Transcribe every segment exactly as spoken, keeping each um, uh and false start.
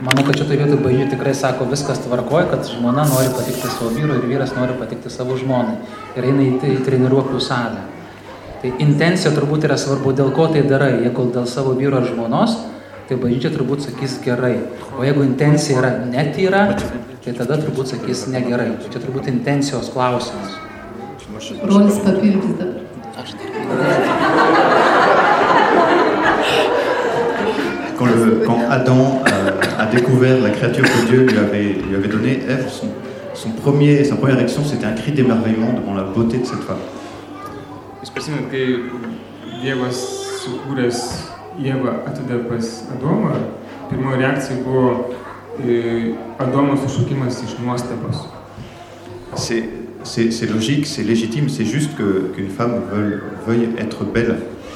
Manau, kad šitoje vietoje bažnyčia tikrai sako, viskas tvarkoja, kad žmona nori patikti savo vyrui ir vyras nori patikti savo žmonai. Ir eina į, į treniruoklių salę. Tai intencija turbūt yra svarbu, dėl ko tai darai. Jeigu dėl savo vyro ar žmonos, tai bažnyčia turbūt sakys gerai. O jeigu intencija yra netyra, tai tada turbūt sakys negerai. Čia turbūt intencijos klausimas. Brolis papildys dabar. Quand, le, quand Adam euh, a découvert la créature que Dieu lui avait, lui avait donnée, Ève, son, son premier, sa première réaction, c'était un cri d'émerveillement devant la beauté de cette femme. Jūs prisimenat, kai Dievas sukūręs Ievą atvedė pas Adomą, pirmoji reakcija buvo e, Adomo sušukimas iš nuostabos. C'est, c'est, c'est logique, c'est légitime, c'est juste que, qu'une femme veuille, veuille être belle.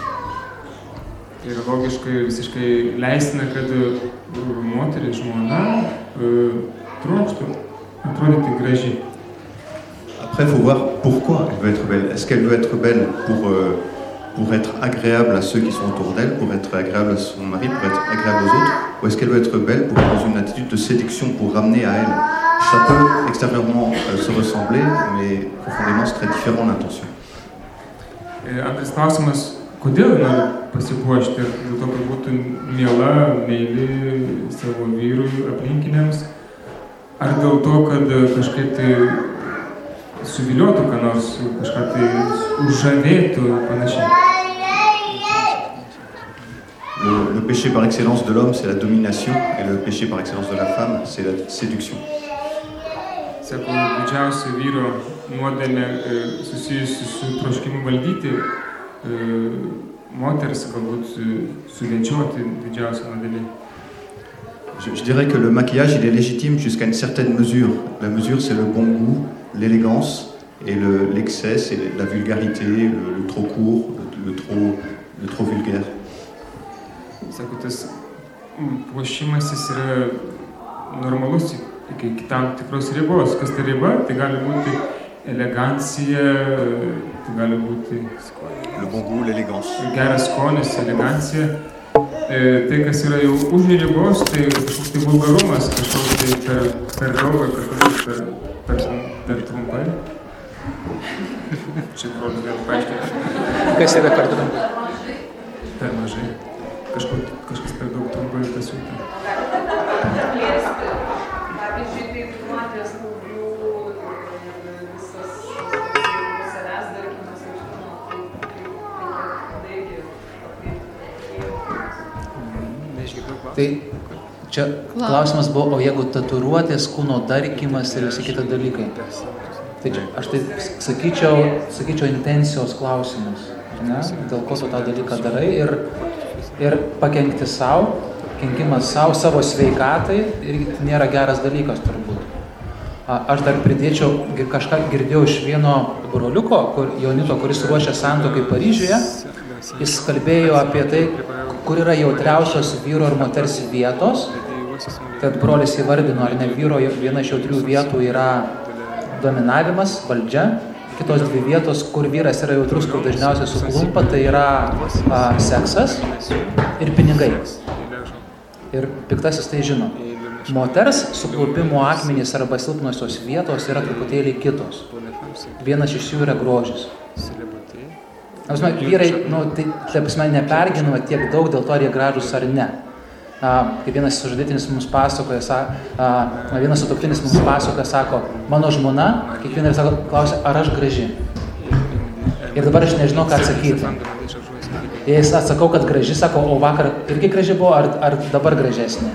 Ir logiškai visiškai leistina, kad moteris, žmona trokštų atrodyti gražiai. Après, il faut voir pourquoi elle veut être belle. Est-ce qu'elle veut être belle pour, euh, pour être agréable à ceux qui sont autour d'elle, pour être agréable à son mari, pour être agréable aux autres, ou est-ce qu'elle veut être belle pour dans une attitude de séduction, pour ramener à elle? Ça peut extérieurement euh, se ressembler, mais profondément c'est très différent l'intention. Antras klausimas, kodėl nori pasipuošti? Dėl to, kad būtų miela, meili savo vyrui, aplinkiniams? Ar dėl to, kad kažkaip tai suviliotų, ką nors, kažką tai užžavėtų panašiai? Le, le péché par excellence de l'homme, c'est la domination, et le péché par excellence de la femme, c'est la séduction. Sako, didžiausia vyro nuodėmė susijusi su troškimu valdyti, moters galbūt suvenčiuoti didžiausia nuodėmė. Je, je dirais que le maquillage, il est légitime jusqu'à une certaine mesure. La mesure, c'est le bon goût, l'élégance, et le, l'excès, c'est la vulgarité, le, le trop court, le, le, trop, le trop vulgaire. Sako, tas puošimasis yra normalus iki tam tikros ribos. Kas tai riba? Tai gali būti elegancija, tai gali būti le bon goût, l'élégance. Geras skonis, elegancija. E, tai, kas yra jau už ribos, tai kažkoks tai vulgarumas, kažkoks tai per, per daug, kažkoks per, per, per trumpai. Čia brolis gal paaiškinti. Kas yra per trumpai? Per mažai. Kažkur, kažkas per daug trumpai pasiūta. Pavyzdžiui, taip matęs naujų visas savęs darkimas ir žinoma, kaip Tai čia klausimas buvo, o jeigu tatuiruotės, kūno darkymas ir visi kiti dalykai. Tai čia, aš tai sakyčiau, sakyčiau intencijos klausimas. Ne? Dėl ko tu tą dalyką darai ir, ir pakenkti savo, kenkimas savo, savo sveikatai ir nėra geras dalykas turbūt. Aš dar pridėčiau, kažką girdėjau iš vieno broliuko, kur, jaunito, kuris ruošė santuokai Paryžiuje. Jis kalbėjo apie tai, kur yra jautriausios vyro ir moters vietos. Tad brolis įvardino, ar ne, vyro viena iš jautrių vietų yra dominavimas, valdžia. Kitos dvi vietos, kur vyras yra jautrus, kur dažniausiai suklumpa, tai yra a, seksas ir pinigai. Ir piktasis tai žino. Moters suklupimo akmenys arba silpnosios vietos yra truputėlį kitos. Vienas iš jų yra grožis. Apsime, vyrai, nu, tai, tai apsime, neperginama tiek daug dėl to, ar jie gražus ar ne. A, kaip vienas sužadėtinis mums pasakoja, sa, a, vienas sutuoktinis mums pasakoja, sako, mano žmona, kiekvieną sako, klausia, ar aš graži. Ir dabar aš nežinau, ką atsakyti. Jis atsakau, kad graži, sako, o vakar irgi graži buvo, ar, ar dabar gražesnė.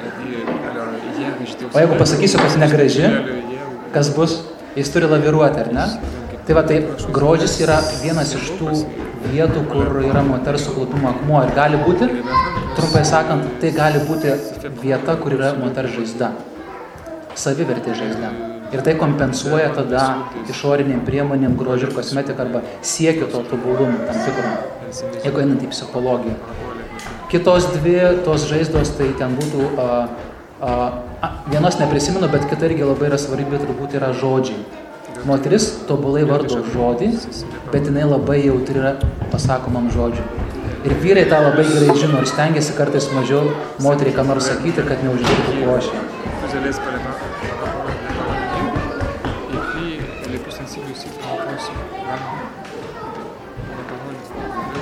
O jeigu pasakysiu, kad negraži, kas bus, jis turi laviruoti, ar ne? Tai va, tai grožis yra vienas iš tų vietų, kur yra moters suklupimo akmuo. Ir gali būti, trumpai sakant, tai gali būti vieta, kur yra moters žaizda. Savivertė žaizda. Ir tai kompensuoja tada išoriniam priemonėm grožio ir kosmetika arba siekiu to tobulumo tam tikro, jeigu einant į psichologiją. Kitos dvi tos žaizdos, tai ten būtų, a, a, vienos neprisimenu, bet kita irgi labai yra svarbi, turbūt yra žodžiai. Moteris tobulai vardo žodį, bet jinai labai jautri yra pasakomam žodžiui. Ir vyrai tą labai gerai žino ir stengiasi kartais mažiau moteriai ką nors sakyti, kad neuždirtų košę. Plus à l'aise par rapport à Dieu, et puis elle est plus sensible aussi par rapport aussi à la parole de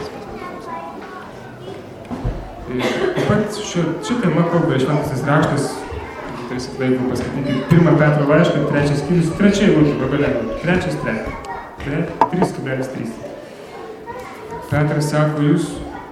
Dieu. Taip pat ši tema kalba šventasis raštas, turėsit laiko paskaityti pirmą Petro laišką, trečias skyrius, trečia eilutė pabelė, trečias trečia, trys kablelis trys. Petras sako, jūs,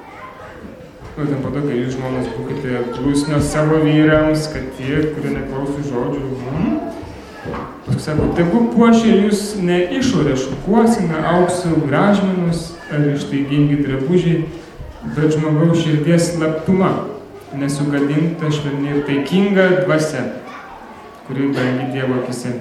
nu, ten po to, kai jūs žmonos būkite klusnios savo vyrams, kad tie, kurie neklauso žodžių, mm. Paskui sako, tegu puošia jūs ne išorė šukuosina, aukso gražmenos ar ištaigingi drabužiai, bet žmogaus širdies slaptuma, nesugadinta švelni ir taikinga dvasia, kuri brangi Dievo akise.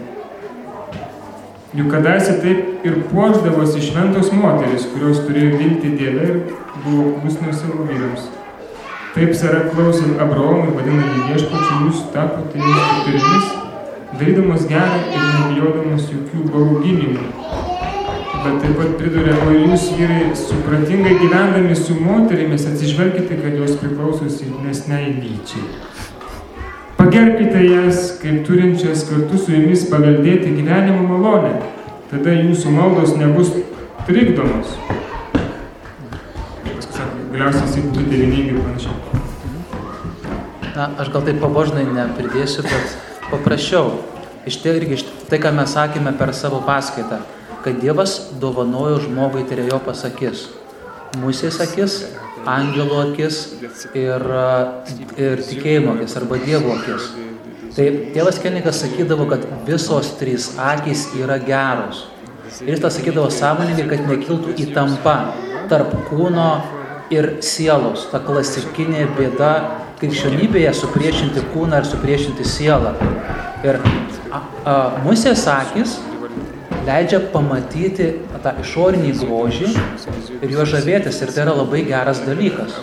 Juk kadaise taip ir puošdavosi šventos moterys, kurios turėjo viltį Dieve ir buvo klusnios savo vyrams. Taip Sara klausė Abraomui, vadina jį viešpačiu, jūs tapote jos dukterimis, darydamos gerą ir nebijodamos jokių bauginimų. Bet taip pat pridūrė, o jūs vyrai supratingai gyvendami su moterimis atsižvelkite, kad jos priklauso silpnesniai lyčiai. Pagerbkite jas, kaip turinčias kartu su jumis paveldėti gyvenimo malonę, tada jūsų maldos nebus trikdomos. Paskui sako, galiausiai jis būtų dėviningi ir panašiai. Na, aš gal taip pabožnai nepridėsiu, bet paprašiau. Iš tai irgi, tai ką mes sakėme per savo paskaitą, kad Dievas dovanojo žmogui trejopas akis. Musės akis, angelo akis ir, ir tikėjimo akis arba Dievo akis. Tai tėvas Kenikas sakydavo, kad visos trys akys yra geros. Ir jis tą sakydavo sąmoningai, kad nekiltų įtampa tarp kūno ir sielos. Ta klasikinė bėda krikščionybėje supriešinti kūną ir supriešinti sielą. Ir a, a, musės akis leidžia pamatyti tą išorinį grožį ir juo žavėtis, ir tai yra labai geras dalykas.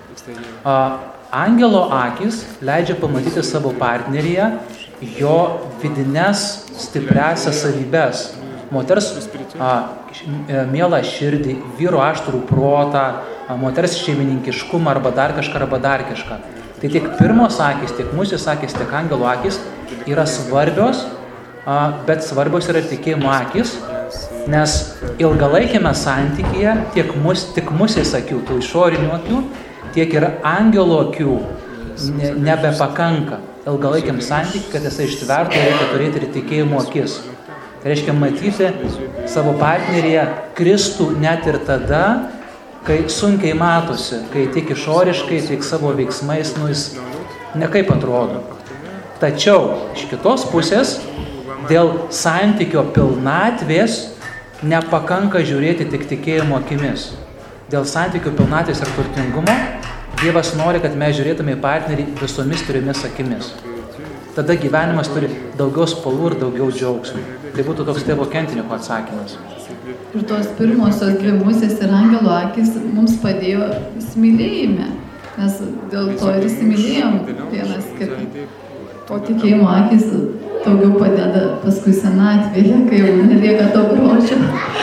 A, angelo akis leidžia pamatyti savo partneryje jo vidines stipriasias savybes. Moters a, mielą širdį, vyro aštrų protą, a, moters šeimininkiškumą arba dar kažką, arba dar kažką. Tai tiek pirmos akis, tiek musės akis, tiek angelo akis yra svarbios, bet svarbios yra tikėjimo akis, nes ilgalaikėme santykyje tiek mus, tik musės akių, tų išorinių akių, tiek ir angelo akių ne, nebepakanka. Ilgalaikiam santykiui, kad jisai ištvertų, reikia turėti ir tikėjimo akis. Tai reiškia matyti savo partneryje Kristų net ir tada, kai sunkiai matosi, kai tik išoriškai, tik savo veiksmais, nu jis nekaip atrodo. Tačiau iš kitos pusės, dėl santykio pilnatvės nepakanka žiūrėti tik tikėjimo akimis. Dėl santykio pilnatvės ir turtingumo Dievas nori, kad mes žiūrėtume į partnerį visomis trimis akimis. Tada gyvenimas turi daugiau spalvų ir daugiau džiaugsmų. Tai būtų toks tėvo Kentiniko atsakymas. Ir tos pirmosios dvi musės ir angelo akis mums padėjo įsimylėjime. Mes dėl to ir įsimylėjom vienas kitą. O tikėjimo akis daugiau padeda paskui senatvėje, kai jau nelieka to grožio.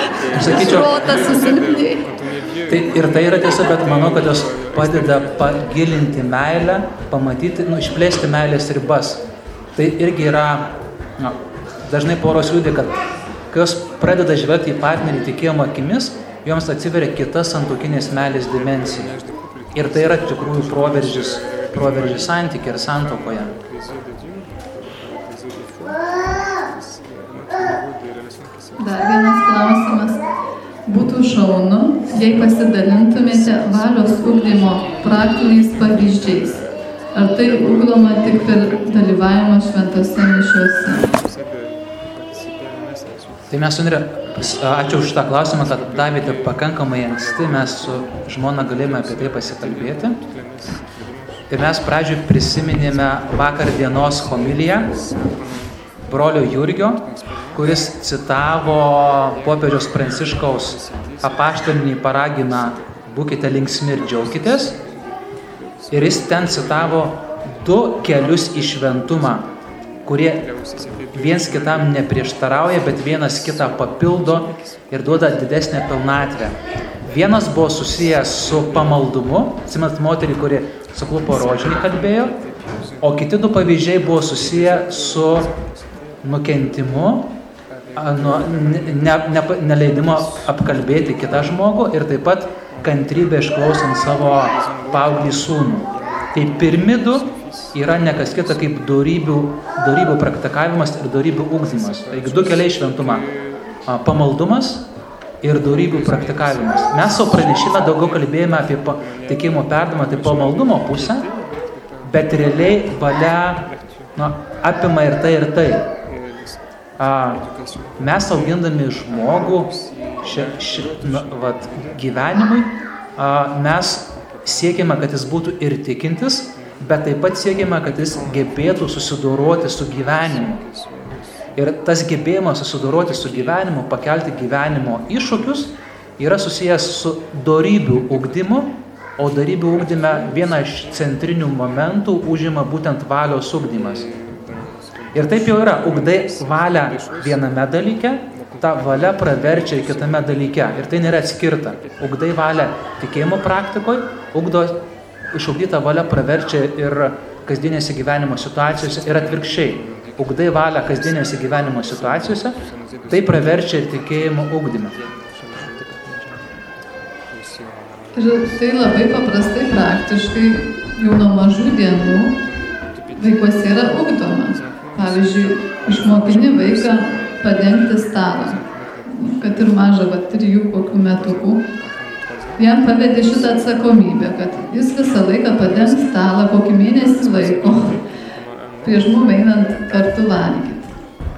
Protas susilpnėja. Tai ir tai yra tiesa, bet manau, kad jos padeda pagilinti meilę, pamatyti, nu, išplėsti meilės ribas. Tai irgi yra, nu, dažnai poros liūdė, kad kai jos pradeda žvelgti į partnerį tikėjimo akimis, joms atsiveria kita santuokinės meilės dimensija. Ir tai yra tikrųjų proveržis, proveržis santykiai ir santuokoje. Dar vienas klausimas. Būtų šaunu, jei pasidalintumėte valios ugdymo praktiniais pavyzdžiais. Ar tai ugdoma tik per dalyvavimą šventose mišiuose? Tai mes, Sundrė, ačiū už tą klausimą, kad davėte pakankamai anksti, mes su žmona galėjome apie tai pasikalbėti. Ir mes pradžioj prisiminėme vakar dienos homiliją brolio Jurgio, kuris citavo popiežiaus Pranciškaus apaštalinį paraginą būkite linksmi ir džiaukitės. Ir jis ten citavo du kelius į šventumą, kurie viens kitam neprieštarauja, bet vienas kitą papildo ir duoda didesnę pilnatvę. Vienas buvo susijęs su pamaldumu, atsimint moterį, kuri suklupo rožinį kalbėjo, o kiti du pavyzdžiai buvo susiję su nukentimu, nu, ne, ne, neleidimo apkalbėti kitą žmogų ir taip pat kantrybę išklausant savo paauglį sūnų. Tai pirmi du yra ne kas kita kaip dorybių, dorybių praktikavimas ir dorybių ugdymas. Taigi du keliai šventumą. Pamaldumas ir dorybių praktikavimas. Mes savo pranešime daugiau kalbėjome apie tikėjimo perdavimą, tai pamaldumo pusę, bet realiai valia nu, apima ir tai, ir tai. A, mes augindami žmogų ši, ši, nu, vat, gyvenimui, a, mes siekime, kad jis būtų ir tikintis, bet taip pat siekime, kad jis gebėtų susidoroti su gyvenimu. Ir tas gebėjimas susidoroti su gyvenimu, pakelti gyvenimo iššūkius, yra susijęs su dorybių ugdymu, o dorybių ugdyme vieną iš centrinių momentų užima būtent valios ugdymas. Ir taip jau yra, ugdai valią viename dalyke, ta valia praverčia ir kitame dalyke. Ir tai nėra atskirta. Ugdai valią tikėjimo praktikoje, ugdo išugdyta valia praverčia ir kasdienėse gyvenimo situacijose ir atvirkščiai. Ugdai valią kasdienėse gyvenimo situacijose, tai praverčia ir tikėjimo ugdymą. Ir tai labai paprastai, praktiškai jau nuo mažų dienų vaikuose yra ugdoma. Pavyzdžiui, išmokini vaiką padengti stalą, kad ir mažą, va, trijų kokių metukų. Jam pavedi šitą atsakomybę, kad jis visą laiką padengs stalą kokį mėnesį laiko, prieš mum einant kartu valgyti.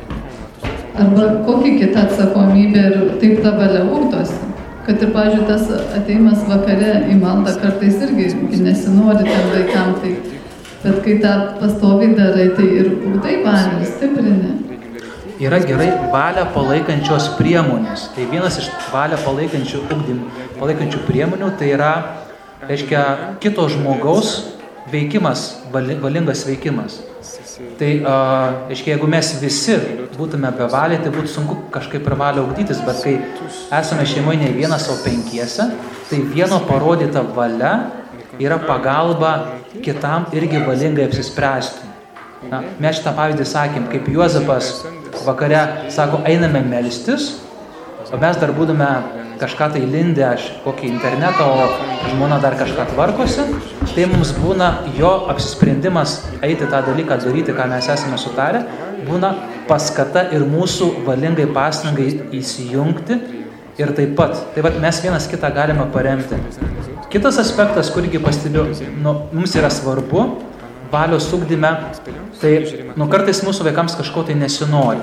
Arba kokį kitą atsakomybę ir taip ta valia ugdosi. Kad ir, pavyzdžiui, tas ateimas vakare į maldą kartais irgi nesinori ten vaikam, tai, bet kai tą pastoviai darai, tai ir ugdai valią, stiprini. Yra gerai valią palaikančios priemonės. Tai vienas iš valią palaikančių ugdymų, palaikančių priemonių, tai yra, reiškia, kito žmogaus veikimas, valingas veikimas. Tai, reiškia, jeigu mes visi būtume bevaliai, tai būtų sunku kažkaip per valią ugdytis, bet kai esame šeimoje ne vienas, o penkiese, tai vieno parodyta valia yra pagalba kitam irgi valingai apsispręsti. Na, mes šitą pavyzdį sakėm, kaip Juozapas vakare sako, einame melstis, o mes dar būtume kažką tai lindę, aš kokį internetą, o žmona dar kažką tvarkosi, tai mums būna jo apsisprendimas eiti tą dalyką daryti, ką mes esame sutarę, būna paskata ir mūsų valingai pastangai įsijungti ir taip pat. Tai vat mes vienas kitą galime paremti. Kitas aspektas, kurį pastebiu, nu, mums yra svarbu, valios ugdyme, tai nu, kartais mūsų vaikams kažko tai nesinori.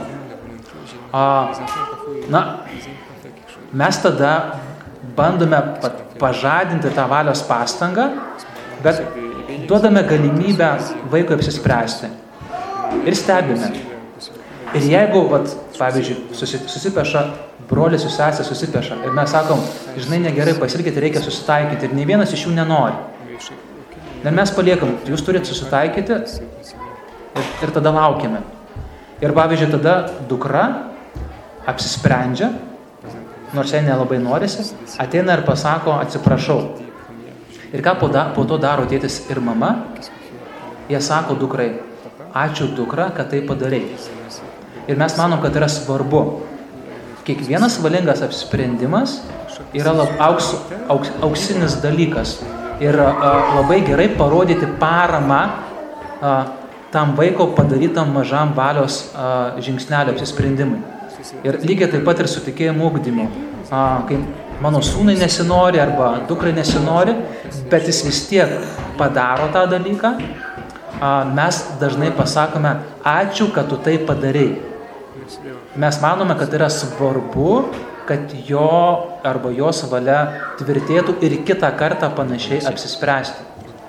A, na, mes tada bandome pažadinti tą valios pastangą, bet duodame galimybę vaikui apsispręsti. Ir stebime. Ir jeigu, vat, pavyzdžiui, susipeša, brolis su sesė susipeša, ir mes sakom, žinai, negerai pasielgėti, reikia susitaikyti, ir nei vienas iš jų nenori. Ir mes paliekam, jūs turite susitaikyti ir, ir tada laukiame. Ir pavyzdžiui, tada dukra apsisprendžia, nors jai nelabai norisi, ateina ir pasako, atsiprašau. Ir ką po, da, po to daro tėtis ir mama, jie sako dukrai, ačiū dukra, kad tai padarai. Ir mes manom, kad yra svarbu. Kiekvienas valingas apsisprendimas yra lab, auks, auks, auksinis dalykas. Ir a, labai gerai parodyti paramą a, tam vaiko padarytam mažam valios a, žingsnelio apsisprendimui. Ir lygiai taip pat ir su tikėjimu ugdymu. A, kai mano sūnai nesinori arba dukrai nesinori, bet jis vis tiek padaro tą dalyką, a, mes dažnai pasakome, ačiū, kad tu tai padarei. Mes manome, kad yra svarbu, kad jo arba jos valia tvirtėtų ir kitą kartą panašiai apsispręsti.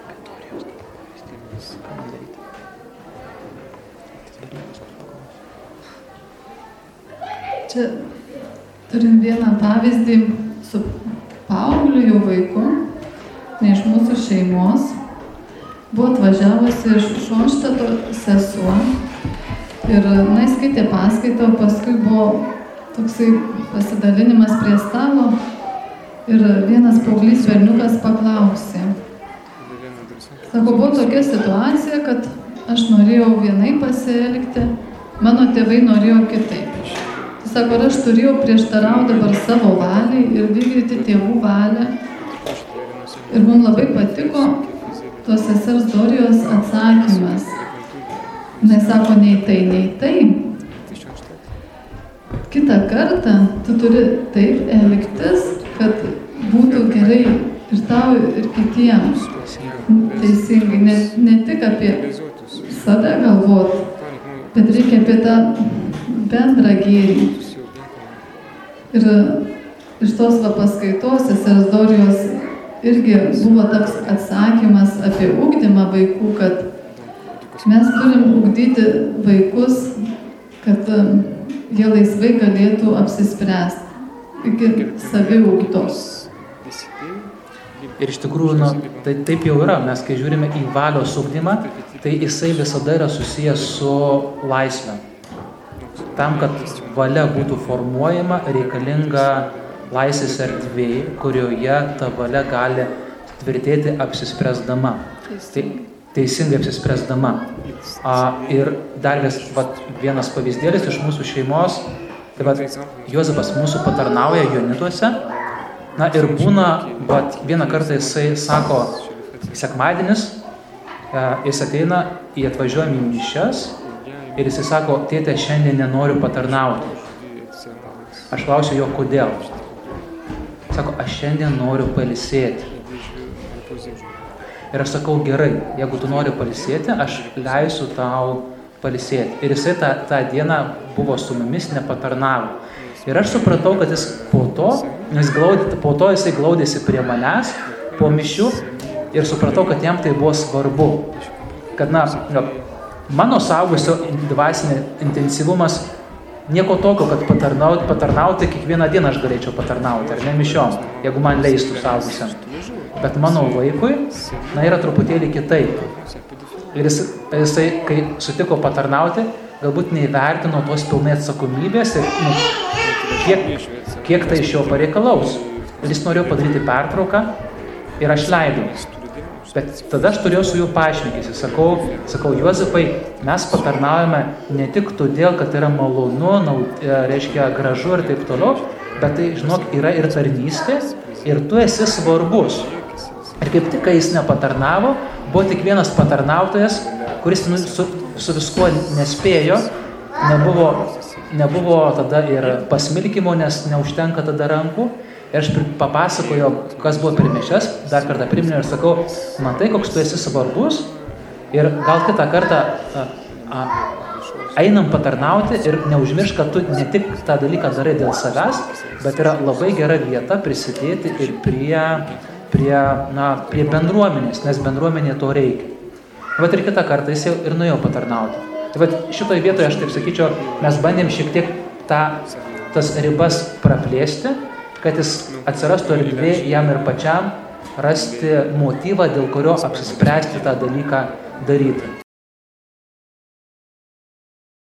Čia turim vieną pavyzdį su paaugliu vaiku, ne iš mūsų šeimos. Buvo atvažiavusi iš Šonštato sesuo ir, na, skaitė paskaitą, paskui buvo toksai pasidalinimas prie stalo Ir vienas paauglys berniukas paklausė. Sako, buvo tokia situacija, kad aš norėjau vienai pasielgti, mano tėvai norėjo kitaip. Sako, aš turėjau prieštarauti dabar savo valiai ir vykdyti tėvų valią. Ir mums labai patiko tos sesers Dorijos atsakymas. Jis sako, nei tai, nei tai. Kitą kartą tu turi taip elgtis, kad būtų gerai ir tau, ir kitiems. Teisingai, ne, ne tik apie save galvot, bet reikia apie tą bendrą gėrį. Ir iš tos va paskaitos sesers Dorijos irgi buvo toks atsakymas apie ugdymą vaikų, kad mes turim ugdyti vaikus, kad jie laisvai galėtų apsispręsti iki saviugdos. Ir iš tikrųjų, nu, tai taip jau yra. Mes, kai žiūrime į valios ugdymą, tai jisai visada yra susijęs su laisve. Tam, kad valia būtų formuojama, reikalinga laisvės erdvė, kurioje ta valia gali tvirtėti apsispręsdama. Tai teisingai apsispręsdama. A, ir dar vis, vat, vienas pavyzdėlis iš mūsų šeimos, tai vat, Juozapas mūsų patarnauja Jonituose, na ir būna, vat, vieną kartą jisai sako, sekmadienis, e, jis ateina, jį atvažiuojam į mišias ir jisai sako, tėte, šiandien nenoriu patarnauti. Aš klausiu jo, kodėl. Sako, aš šiandien noriu pailsėti. Ir aš sakau, gerai, jeigu tu nori pailsėti, aš leisiu tau pailsėti. Ir jisai tą, tą dieną buvo su mumis, nepatarnavo. Ir aš supratau, kad jis po to, jis glaudė, po to jisai glaudėsi prie manęs, po mišių, ir supratau, kad jam tai buvo svarbu. Kad, na, mano saugusio dvasinė intensyvumas nieko tokio, kad patarnauti, patarnauti kiekvieną dieną aš galėčiau patarnauti, ar ne mišiom, jeigu man leistų saugusiam. Bet mano vaikui, na, yra truputėlį kitaip. Ir jis, jisai, kai sutiko patarnauti, galbūt neįvertino tos pilnai atsakomybės ir, nu, kiek, kiek tai iš jo pareikalaus. Ir jis norėjo padaryti pertrauką ir aš leidau. Bet tada aš turėjau su juo pašnekėsi. Sakau, sakau, Juozapai, mes patarnaujame ne tik todėl, kad yra malonu, naud, reiškia gražu ir taip toliau, bet tai, žinok, yra ir tarnystė ir tu esi svarbus. Ir kaip tik, kai jis nepatarnavo, buvo tik vienas patarnautojas, kuris nu, su, su viskuo nespėjo, nebuvo, nebuvo tada ir pasmilkimo, nes neužtenka tada rankų. Ir aš papasakoju, kas buvo per mišias, dar kartą priminėjau ir sakau, matai, koks tu esi svarbus ir gal kitą kartą a, a, einam patarnauti ir neužmiršk, kad tu ne tik tą dalyką darai dėl savęs, bet yra labai gera vieta prisidėti ir prie, prie, na, prie bendruomenės, nes bendruomenė to reikia. Bet ir kitą kartą jis jau ir nuėjo patarnauti. Tai vat šitoje vietoje, aš taip sakyčiau, mes bandėm šiek tiek tą, tas ribas praplėsti, kad jis atsirastų erdvė jam ir pačiam rasti motyvą, dėl kurio apsispręsti tą dalyką daryti.